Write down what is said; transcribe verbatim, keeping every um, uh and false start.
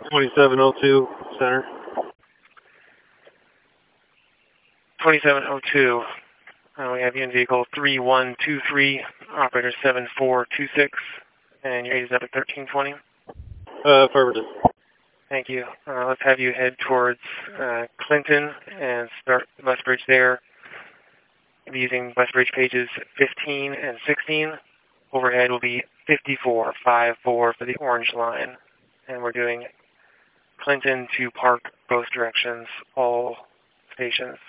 twenty-seven oh two, center. twenty-seven oh two. Uh, we have you in vehicle three one two three, operator seven four two six, and your aid is up at thirteen twenty. Uh, affirmative. Thank you. Uh, let's have you head towards uh, Clinton and start the bus bridge there. We'll be using bus bridge pages fifteen and sixteen. Overhead will be fifty-four fifty-four for the orange line. And we're doing Clinton to Park both directions, all stations.